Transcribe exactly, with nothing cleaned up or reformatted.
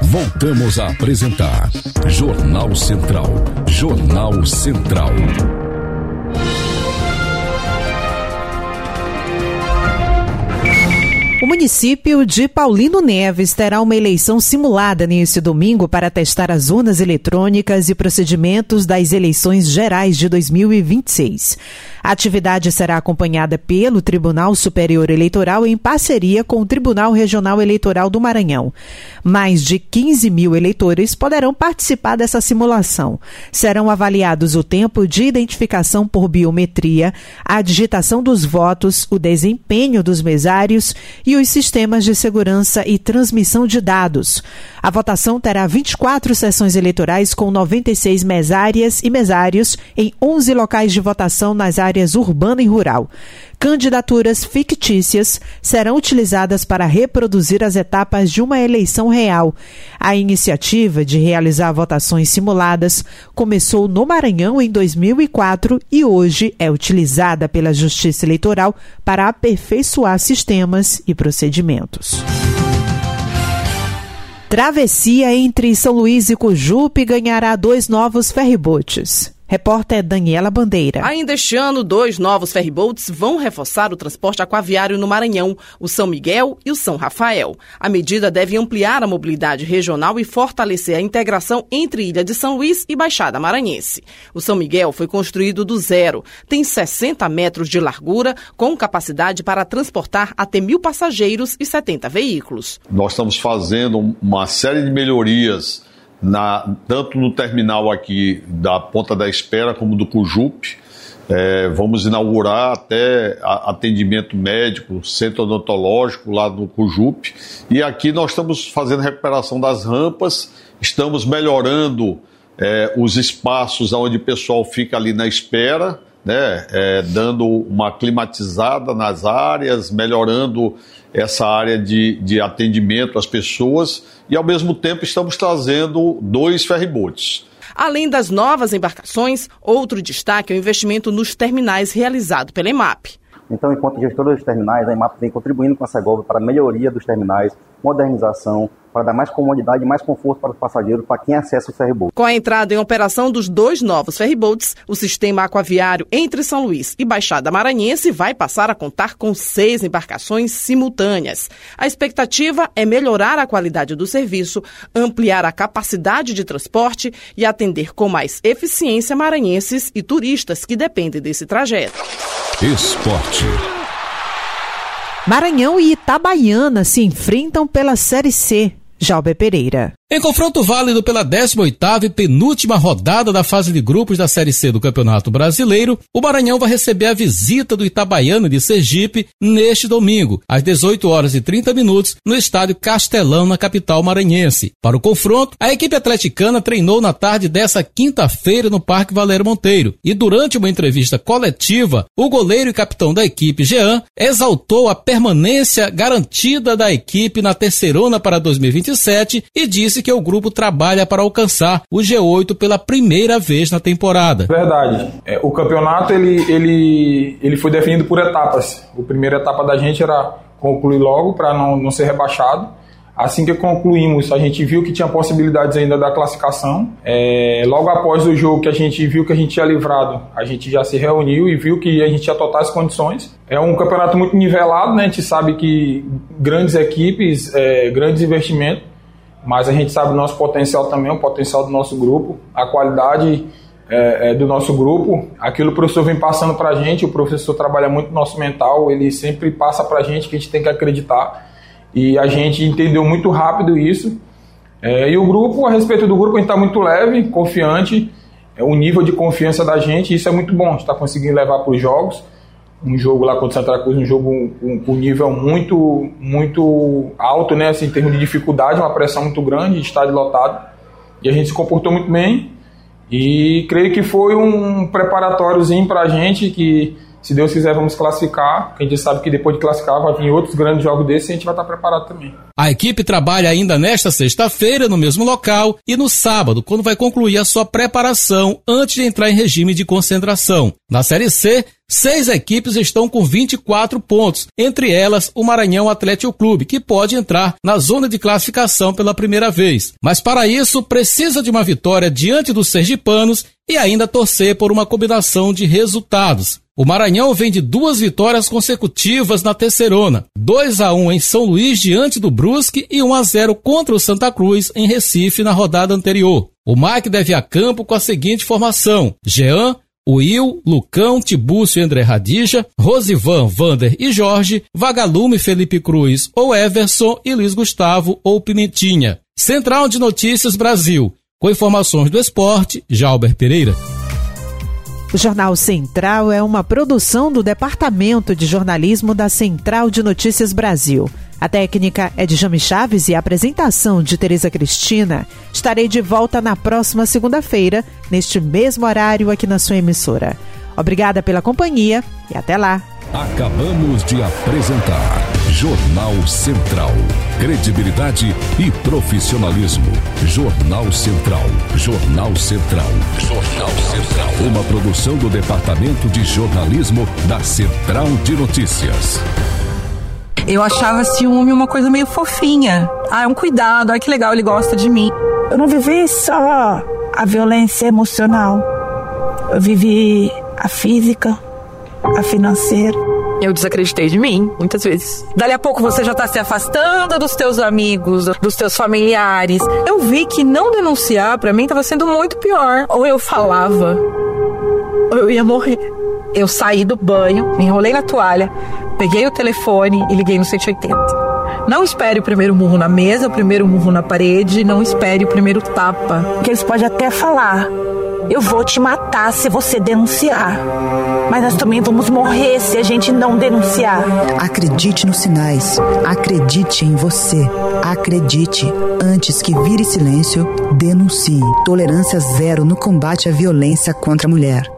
Voltamos a apresentar Jornal Central. Jornal Central. O município de Paulino Neves terá uma eleição simulada neste domingo para testar as urnas eletrônicas e procedimentos das eleições gerais de dois mil e vinte e seis. A atividade será acompanhada pelo Tribunal Superior Eleitoral em parceria com o Tribunal Regional Eleitoral do Maranhão. Mais de quinze mil eleitores poderão participar dessa simulação. Serão avaliados o tempo de identificação por biometria, a digitação dos votos, o desempenho dos mesários e os sistemas de segurança e transmissão de dados. A votação terá vinte e quatro sessões eleitorais com noventa e seis mesárias e mesários em onze locais de votação nas áreas urbana e rural. Candidaturas fictícias serão utilizadas para reproduzir as etapas de uma eleição real. A iniciativa de realizar votações simuladas começou no Maranhão em dois mil e quatro e hoje é utilizada pela Justiça Eleitoral para aperfeiçoar sistemas e procedimentos. Travessia entre São Luís e Cujupe ganhará dois novos ferryboats. Repórter Daniela Bandeira. Ainda este ano, dois novos ferryboats vão reforçar o transporte aquaviário no Maranhão, o São Miguel e o São Rafael. A medida deve ampliar a mobilidade regional e fortalecer a integração entre Ilha de São Luís e Baixada Maranhense. O São Miguel foi construído do zero, tem sessenta metros de largura, com capacidade para transportar até mil passageiros e setenta veículos. Nós estamos fazendo uma série de melhorias Na, tanto no terminal aqui da Ponta da Espera como do Cujupe. É, vamos inaugurar até atendimento médico, centro odontológico lá no Cujupe. E aqui nós estamos fazendo recuperação das rampas, estamos melhorando é, os espaços onde o pessoal fica ali na espera, né, é, dando uma climatizada nas áreas, melhorando essa área de, de atendimento às pessoas e, ao mesmo tempo, estamos trazendo dois ferryboats. Além das novas embarcações, outro destaque é o investimento nos terminais realizado pela EMAP. Então, enquanto gestora dos terminais, a EMAP vem contribuindo com a Segovia para a melhoria dos terminais, modernização, para dar mais comodidade e mais conforto para os passageiros, para quem acessa o ferryboat. Com a entrada em operação dos dois novos ferryboats, o sistema aquaviário entre São Luís e Baixada Maranhense vai passar a contar com seis embarcações simultâneas. A expectativa é melhorar a qualidade do serviço, ampliar a capacidade de transporte e atender com mais eficiência maranhenses e turistas que dependem desse trajeto. Esporte. Maranhão e Itabaiana se enfrentam pela Série C. Jalber Pereira. Em confronto válido pela décima oitava e penúltima rodada da fase de grupos da Série C do Campeonato Brasileiro, o Maranhão vai receber a visita do Itabaiana de Sergipe neste domingo, às dezoito horas e trinta minutos, no estádio Castelão, na capital maranhense. Para o confronto, a equipe atleticana treinou na tarde dessa quinta-feira no Parque Valério Monteiro e, durante uma entrevista coletiva, o goleiro e capitão da equipe, Jean, exaltou a permanência garantida da equipe na terceirona para dois mil e vinte e sete e disse que o grupo trabalha para alcançar o G oito pela primeira vez na temporada. Verdade. É, o campeonato ele, ele, ele foi definido por etapas. A primeira etapa da gente era concluir logo para não, não ser rebaixado. Assim que concluímos, a gente viu que tinha possibilidades ainda da classificação. É, logo após o jogo que a gente viu que a gente tinha livrado, a gente já se reuniu e viu que a gente tinha totais condições. É um campeonato muito nivelado, né? A gente sabe que grandes equipes, é, grandes investimentos, mas a gente sabe o nosso potencial também, o potencial do nosso grupo, a qualidade é, é, do nosso grupo. Aquilo o professor vem passando para a gente, o professor trabalha muito no nosso mental, ele sempre passa para a gente que a gente tem que acreditar. E a gente entendeu muito rápido isso. É, e o grupo, a respeito do grupo, a gente está muito leve, confiante. É, o nível de confiança da gente, isso é muito bom. A gente está conseguindo levar para os jogos. Um jogo lá contra o Santa Cruz, um jogo com, com nível muito, muito alto, né? Assim, em termos de dificuldade, uma pressão muito grande, estádio lotado. E a gente se comportou muito bem. E creio que foi um preparatório para a gente que Se Deus quiser, vamos classificar. A gente sabe que depois de classificar vai vir outros grandes jogos desses e a gente vai estar preparado também. A equipe trabalha ainda nesta sexta-feira no mesmo local e no sábado, quando vai concluir a sua preparação antes de entrar em regime de concentração. Na Série C, seis equipes estão com vinte e quatro pontos, entre elas o Maranhão Atlético Clube, que pode entrar na zona de classificação pela primeira vez. Mas para isso, precisa de uma vitória diante dos sergipanos e ainda torcer por uma combinação de resultados. O Maranhão vem de duas vitórias consecutivas na Terceirona, dois a um em São Luís diante do Brusque e um a zero contra o Santa Cruz em Recife na rodada anterior. O M A C deve ir a campo com a seguinte formação: Jean, Will, Lucão, Tibúcio e André Radija, Rosivan, Vander e Jorge, Vagalume, Felipe Cruz ou Everson e Luiz Gustavo ou Pimentinha. Central de Notícias Brasil, com informações do esporte, Jalber Pereira. O Jornal Central é uma produção do Departamento de Jornalismo da Central de Notícias Brasil. A técnica é de Jami Chaves e a apresentação de Tereza Cristina. Estarei de volta na próxima segunda-feira, neste mesmo horário aqui na sua emissora. Obrigada pela companhia e até lá. Acabamos de apresentar Jornal Central. Credibilidade e profissionalismo. Jornal Central. Jornal Central. Jornal Central. Uma produção do Departamento de Jornalismo da Central de Notícias. Eu achava ciúme uma coisa meio fofinha. Ah, é um cuidado, ah, que legal, ele gosta de mim. Eu não vivi só a violência emocional. Eu vivi a física, a financeira. Eu desacreditei de mim, muitas vezes. Dali a pouco você já tá se afastando dos teus amigos, dos teus familiares. Eu vi que não denunciar pra mim tava sendo muito pior. Ou eu falava, ou eu ia morrer. Eu saí do banho, me enrolei na toalha, peguei o telefone e liguei no cento e oitenta. Não espere o primeiro murro na mesa, o primeiro murro na parede, não espere o primeiro tapa. Porque eles podem até falar: eu vou te matar se você denunciar. Mas nós também vamos morrer se a gente não denunciar. Acredite nos sinais. Acredite em você. Acredite. Antes que vire silêncio, denuncie. Tolerância zero no combate à violência contra a mulher.